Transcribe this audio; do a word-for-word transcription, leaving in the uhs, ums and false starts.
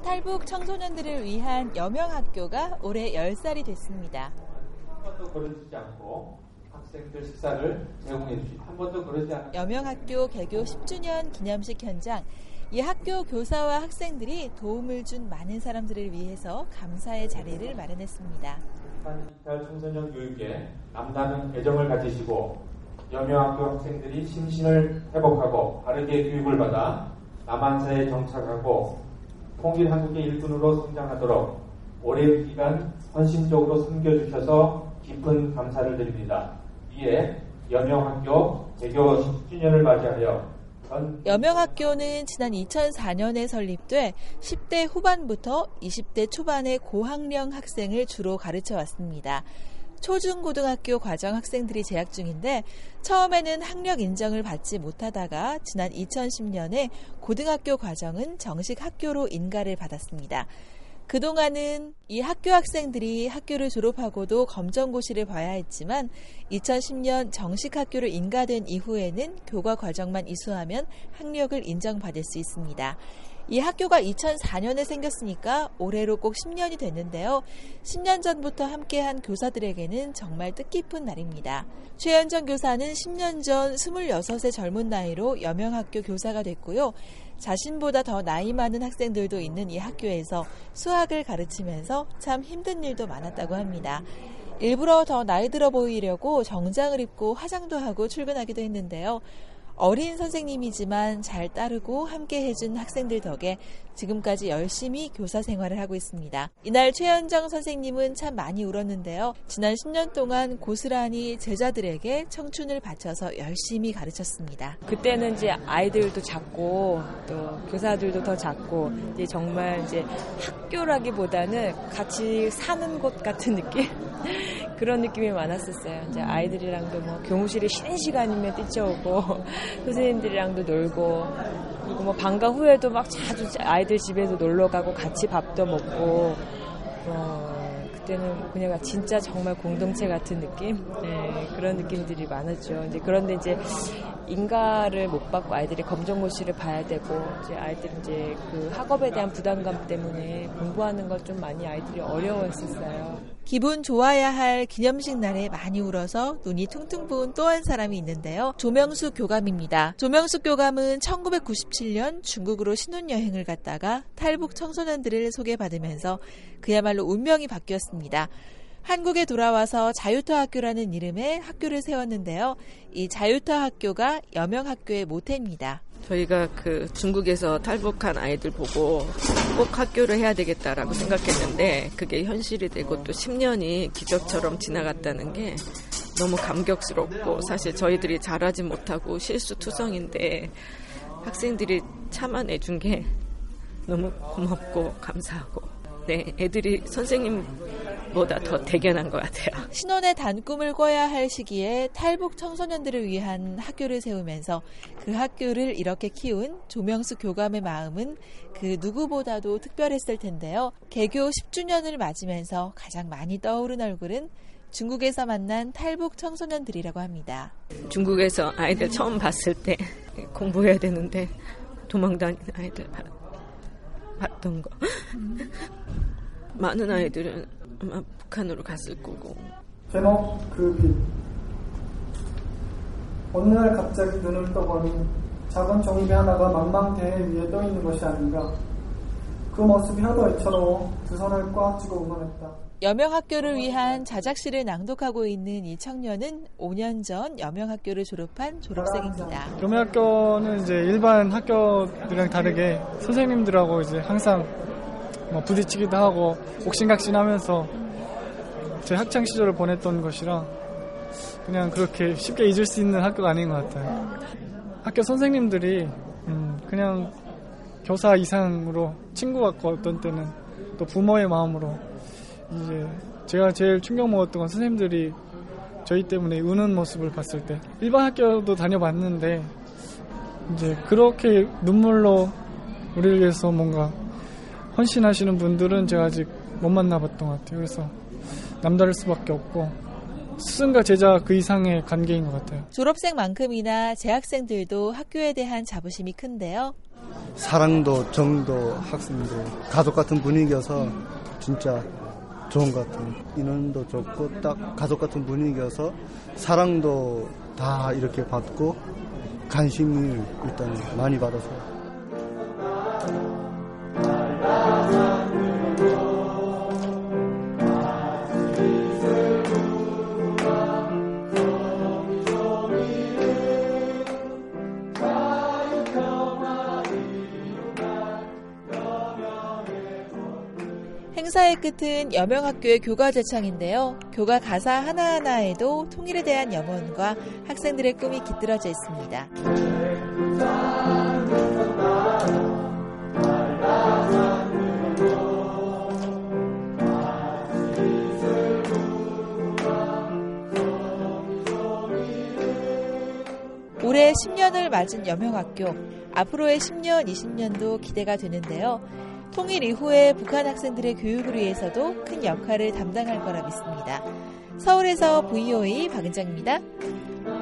탈북 청소년들을 위한 여명학교가 올해 열 살이 됐습니다. 한 번도 거르지 않고 학생들 식사를 제공해 주시. 한 번도 거르지 않고. 여명학교 개교 십 주년 기념식 현장. 이 학교 교사와 학생들이 도움을 준 많은 사람들을 위해서 감사의 자리를 마련했습니다. 디지털 청소년 교육에 남다른 애정을 가지시고 여명학교 학생들이 심신을 회복하고 바르게 교육을 받아 남한사에 정착하고 통일 한국의 일꾼으로 성장하도록 오랜 기간 헌신적으로 섬겨주셔서 깊은 감사를 드립니다. 이에 여명학교 개교 십 주년을 맞이하여 여명학교는 지난 이천사 년에 설립돼 십 대 후반부터 이십 대 초반의 고학령 학생을 주로 가르쳐 왔습니다. 초중고등학교 과정 학생들이 재학 중인데 처음에는 학력 인정을 받지 못하다가 지난 이천십 년에 고등학교 과정은 정식 학교로 인가를 받았습니다. 그동안은 이 학교 학생들이 학교를 졸업하고도 검정고시를 봐야 했지만 이천십 년 정식 학교로 인가된 이후에는 교과 과정만 이수하면 학력을 인정받을 수 있습니다. 이 학교가 이천사 년에 생겼으니까 올해로 꼭 십 년이 됐는데요. 십 년 전부터 함께한 교사들에게는 정말 뜻깊은 날입니다. 최현정 교사는 십 년 전 스물여섯의 젊은 나이로 여명학교 교사가 됐고요. 자신보다 더 나이 많은 학생들도 있는 이 학교에서 수학을 가르치면서 참 힘든 일도 많았다고 합니다. 일부러 더 나이 들어 보이려고 정장을 입고 화장도 하고 출근하기도 했는데요. 어린 선생님이지만 잘 따르고 함께 해준 학생들 덕에 지금까지 열심히 교사 생활을 하고 있습니다. 이날 최현정 선생님은 참 많이 울었는데요. 지난 십 년 동안 고스란히 제자들에게 청춘을 바쳐서 열심히 가르쳤습니다. 그때는 이제 아이들도 작고 또 교사들도 더 작고 이제 정말 이제 학교라기보다는 같이 사는 곳 같은 느낌? 그런 느낌이 많았었어요. 이제 아이들이랑도 뭐 교무실에 쉬는 시간이면 뛰쳐오고 선생님들이랑도 놀고 그리고 뭐 방과 후에도 막 자주 아이들 집에도 놀러 가고 같이 밥도 먹고 어, 그때는 그냥 진짜 정말 공동체 같은 느낌? 네, 그런 느낌들이 많았죠. 이제 그런데 이제 인가를 못 받고 아이들이 검정고시를 봐야 되고 이제 아이들이 이제 그 학업에 대한 부담감 때문에 공부하는 걸 좀 많이 아이들이 어려워했었어요. 기분 좋아야 할 기념식 날에 많이 울어서 눈이 퉁퉁 부은 또 한 사람이 있는데요. 조명숙 교감입니다. 조명숙 교감은 천구백구십칠 년 중국으로 신혼여행을 갔다가 탈북 청소년들을 소개받으면서 그야말로 운명이 바뀌었습니다. 한국에 돌아와서 자유터 학교라는 이름의 학교를 세웠는데요. 이 자유터 학교가 여명학교의 모태입니다. 저희가 그 중국에서 탈북한 아이들 보고 꼭 학교를 해야 되겠다라고 생각했는데 그게 현실이 되고 또 십 년이 기적처럼 지나갔다는 게 너무 감격스럽고 사실 저희들이 잘하지 못하고 실수투성인데 학생들이 참아내준 게 너무 고맙고 감사하고 네, 애들이 선생님보다 더 대견한 것 같아요. 신혼의 단꿈을 꿔야 할 시기에 탈북 청소년들을 위한 학교를 세우면서 그 학교를 이렇게 키운 조명숙 교감의 마음은 그 누구보다도 특별했을 텐데요. 개교 십 주년을 맞으면서 가장 많이 떠오른 얼굴은 중국에서 만난 탈북 청소년들이라고 합니다. 중국에서 아이들 처음 봤을 때 공부해야 되는데 도망다니는 아이들 봤, 봤던 거. 많은 아이들은 아마 북한으로 갔을 거고. 제목 그 빛. 어느 날 갑자기 눈을 떠보니 작은 종이배 하나가 망망대해 위에 떠있는 것이 아닌가. 그 모습이 하도 애처로워 두 손을 꽉 쥐고 응원했다. 여명학교를 위한 자작시를 낭독하고 있는 이 청년은 오 년 전 여명학교를 졸업한 졸업생입니다. 여명학교는 이제 일반 학교들이랑 다르게 선생님들하고 이제 항상 뭐 부딪히기도 하고 옥신각신하면서 제 학창 시절을 보냈던 것이라 그냥 그렇게 쉽게 잊을 수 있는 학교가 아닌 것 같아요. 학교 선생님들이 음 그냥 교사 이상으로 친구 같고 어떤 때는 또 부모의 마음으로 이제 제가 제일 충격 먹었던 건 선생님들이 저희 때문에 우는 모습을 봤을 때 일반 학교도 다녀봤는데 이제 그렇게 눈물로 우리를 위해서 뭔가 헌신하시는 분들은 제가 아직 못 만나봤던 것 같아요. 그래서 남다를 수밖에 없고 스승과 제자 그 이상의 관계인 것 같아요. 졸업생만큼이나 재학생들도 학교에 대한 자부심이 큰데요. 사랑도 정도 학생들 가족 같은 분위기여서 진짜 좋은 것 같은 인원도 좋고 딱 가족 같은 분위기여서 사랑도 다 이렇게 받고 관심을 일단 많이 받아서 행사의 끝은 여명학교의 교가 제창인데요. 교가 가사 하나하나에도 통일에 대한 염원과 학생들의 꿈이 깃들어져 있습니다. 올해 십 년을 맞은 여명학교, 앞으로의 십 년, 이십 년도 기대가 되는데요. 통일 이후에 북한 학생들의 교육을 위해서도 큰 역할을 담당할 거라 믿습니다. 서울에서 브이오에이 박은정입니다.